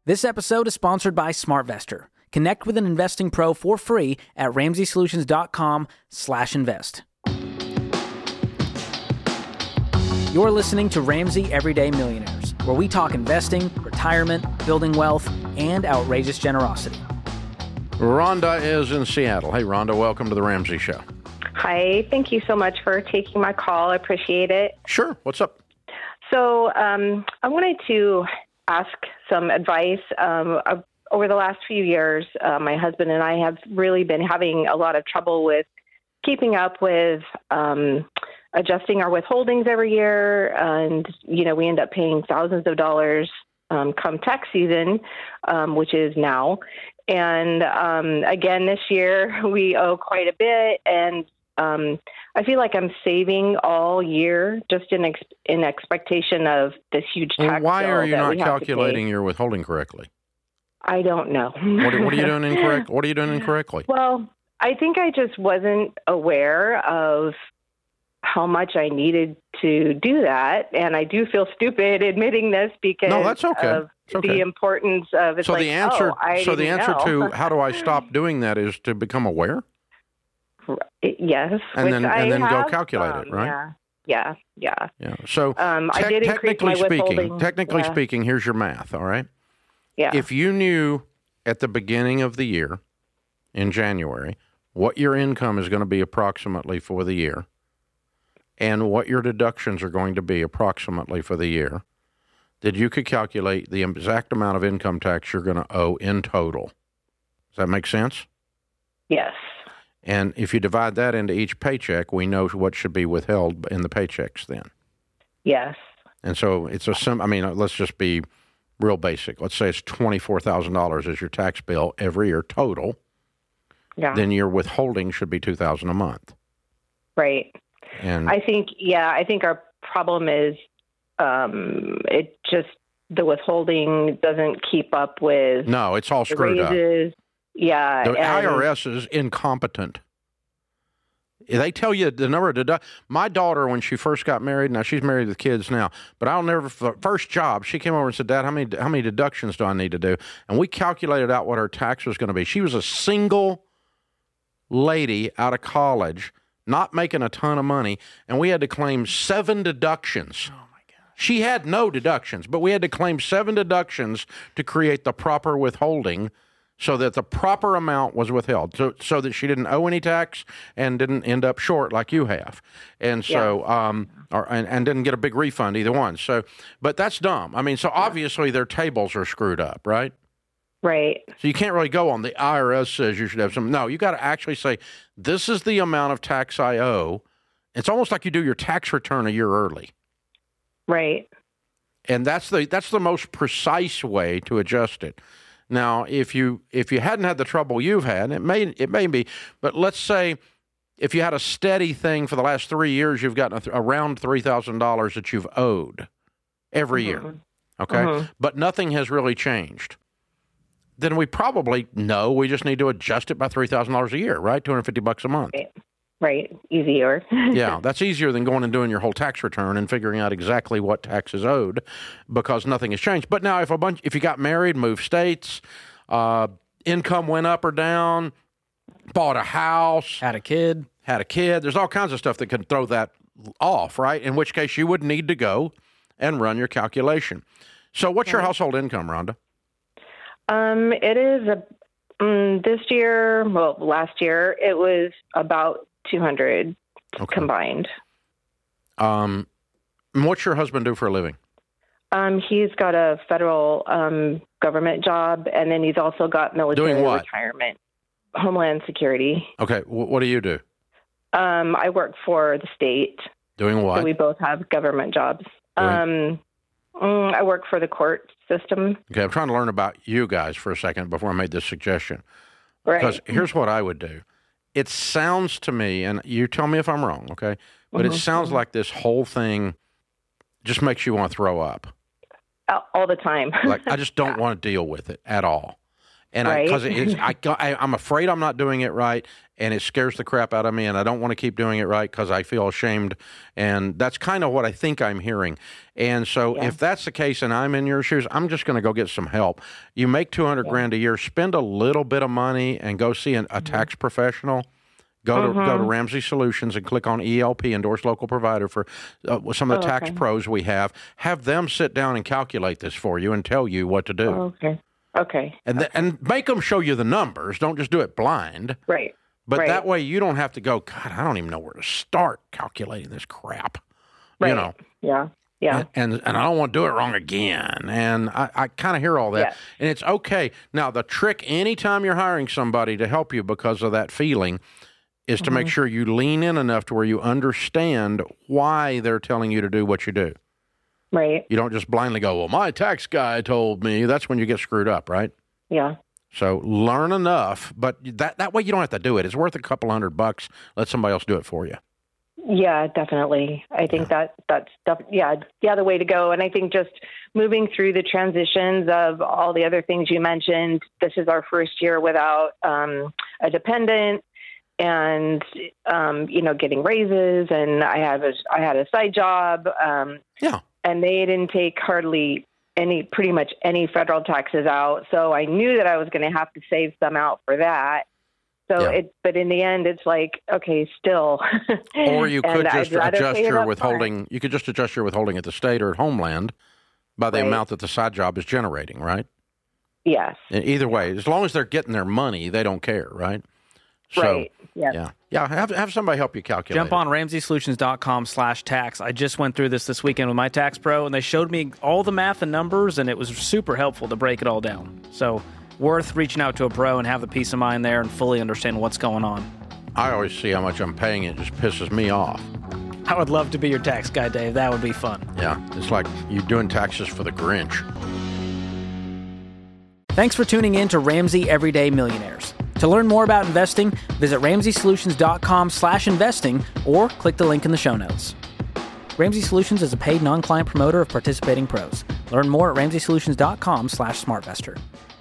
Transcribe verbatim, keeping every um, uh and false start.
This episode is sponsored by SmartVestor. Connect with an investing pro for free at ramseysolutions.com slash invest. You're listening to Ramsey Everyday Millionaires, where we talk investing, retirement, building wealth, and outrageous generosity. Rhonda is in Seattle. Hey, Rhonda, welcome to the Ramsey Show. Hi, thank you so much for taking my call. I appreciate it. Sure. What's up? So um, I wanted to ask some advice. Um, over the last few years, uh, my husband and I have really been having a lot of trouble with keeping up with um, adjusting our withholdings every year. And, you know, we end up paying thousands of dollars um, come tax season, um, which is now. And um, again, this year we owe quite a bit. And Um, I feel like I'm saving all year just in ex- in expectation of this huge tax well, why bill are you that not we have calculating your withholding correctly? I don't know. What are, what are you doing incorrect? What are you doing incorrectly? Well, I think I just wasn't aware of how much I needed to do that, and I do feel stupid admitting this because no, that's okay. of It's okay. the importance of it's so like, the answer, oh, I so the didn't answer know. to how do I stop doing that is to become aware. Yes, and which then I and then go have, calculate um, it, right? Yeah, yeah, yeah. Yeah. So um, te- I did increase technically my speaking, withholding. technically yeah. speaking, here's your math. All right. Yeah. If you knew at the beginning of the year, in January, what your income is going to be approximately for the year, and what your deductions are going to be approximately for the year, then you could calculate the exact amount of income tax you're going to owe in total. Does that make sense? Yes. And if you divide that into each paycheck, we know what should be withheld in the paychecks then. Yes. And so it's a sim. I mean, let's just be real basic. Let's say it's twenty-four thousand dollars is your tax bill every year total. Yeah. Then your withholding should be two thousand dollars a month. Right. And I think, yeah, I think our problem is um, it just, the withholding doesn't keep up with no, it's all the screwed raises. up. Yeah. The and, I R S is incompetent. They tell you the number of deductions. My daughter, when she first got married, now she's married with kids now, but I'll never, first job, she came over and said, Dad, how many, how many deductions do I need to do? And we calculated out what her tax was going to be. She was a single lady out of college, not making a ton of money, and we had to claim seven deductions. Oh my God. She had no deductions, but we had to claim seven deductions to create the proper withholding so that the proper amount was withheld, so so that she didn't owe any tax and didn't end up short like you have, and so yeah. um or and, and didn't get a big refund either one. So, but that's dumb. I mean, so obviously their tables are screwed up, right? Right. So you can't really go on the I R S says you should have some. No, you got to actually say this is the amount of tax I owe. It's almost like you do your tax return a year early. Right. And that's the that's the most precise way to adjust it. Now, if you if you hadn't had the trouble you've had, it may it may be, but let's say if you had a steady thing for the last three years, you've gotten a th- around three thousand dollars that you've owed every mm-hmm. year, okay? Mm-hmm. But nothing has really changed. Then we probably know we just need to adjust it by three thousand dollars a year, right? two hundred fifty bucks a month. Right. Right. Easier. Yeah, that's easier than going and doing your whole tax return and figuring out exactly what tax is owed because nothing has changed. But now if a bunch, if you got married, moved states, uh, income went up or down, bought a house, had a kid, had a kid, there's all kinds of stuff that can throw that off, right? In which case you would need to go and run your calculation. So what's your household income, Rhonda? Um, it is a, um, this year, well, last year, it was about two hundred okay. combined. Um, what's your husband do for a living? Um, he's got a federal um, government job, and then he's also got military Doing what? retirement, Homeland Security. Okay, w- what do you do? Um, I work for the state. Doing what? So we both have government jobs. Doing... Um, mm, I work for the court system. Okay, I'm trying to learn about you guys for a second before I made this suggestion. Right. Because here's what I would do. It sounds to me, and you tell me if I'm wrong, okay? But mm-hmm. it sounds like this whole thing just makes you want to throw up. All the time. Like, I just don't yeah. want to deal with it at all. And right. I, because I, I, I'm afraid I'm not doing it right, and it scares the crap out of me, and I don't want to keep doing it right because I feel ashamed. And that's kind of what I think I'm hearing. And so yeah. if that's the case and I'm in your shoes, I'm just going to go get some help. You make two hundred yeah. grand a year, spend a little bit of money and go see an, a mm-hmm. tax professional. Go to, mm-hmm. go to Ramsey Solutions and click on E L P, Endorsed Local Provider, for uh, some of the oh, tax okay. pros we have. Have them sit down and calculate this for you and tell you what to do. Oh, okay. Okay. And th- okay. and make them show you the numbers. Don't just do it blind. Right. But right. that way you don't have to go, God, I don't even know where to start calculating this crap. Right. You know? Yeah. Yeah. And, and and I don't want to do it wrong again. And I, I kind of hear all that. Yeah. And it's okay. Now, the trick anytime you're hiring somebody to help you because of that feeling is to mm-hmm. make sure you lean in enough to where you understand why they're telling you to do what you do. Right. You don't just blindly go, well, my tax guy told me. That's when you get screwed up, right? Yeah. So learn enough, but that that way you don't have to do it. It's worth a couple hundred bucks. Let somebody else do it for you. Yeah, definitely. I think yeah. that that's def- yeah, yeah, the way to go. And I think just moving through the transitions of all the other things you mentioned. This is our first year without um, a dependent, and um, you know, getting raises. And I have a I had a side job. Um, yeah. And they didn't take hardly any, pretty much any federal taxes out. So I knew that I was going to have to save some out for that. So yeah. it, but in the end, it's like, okay, still. Or you could just adjust your withholding. Front. You could just adjust your withholding at the state or at Homeland by the right. amount that the side job is generating, right? Yes. And either way, as long as they're getting their money, they don't care, right? So, right. Yes. Yeah. Yeah. Have have somebody help you calculate. Jump on ramsey solutions dot com slash tax. I just went through this this weekend with my tax pro, and they showed me all the math and numbers, and it was super helpful to break it all down. So worth reaching out to a pro and have the peace of mind there and fully understand what's going on. I always see how much I'm paying. It just pisses me off. I would love to be your tax guy, Dave. That would be fun. Yeah. It's like you're doing taxes for the Grinch. Thanks for tuning in to Ramsey Everyday Millionaires. To learn more about investing, visit ramsey solutions dot com slash investing or click the link in the show notes. Ramsey Solutions is a paid non-client promoter of participating pros. Learn more at ramsey solutions dot com slash smartvestor.